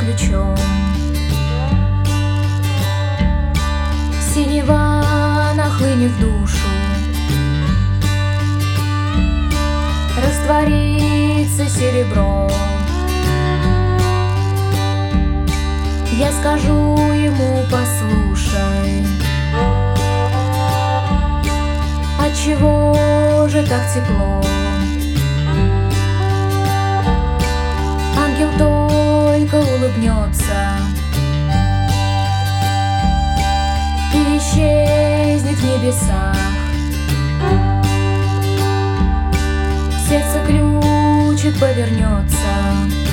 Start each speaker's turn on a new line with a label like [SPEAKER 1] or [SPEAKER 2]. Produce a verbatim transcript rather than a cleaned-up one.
[SPEAKER 1] ключом. Синева нахлынет в душу, растворится серебро. Я скажу ему: послушай, отчего же так тепло? Ангел только улыбнется и исчезнет в небесах. Сердце ключик повернется,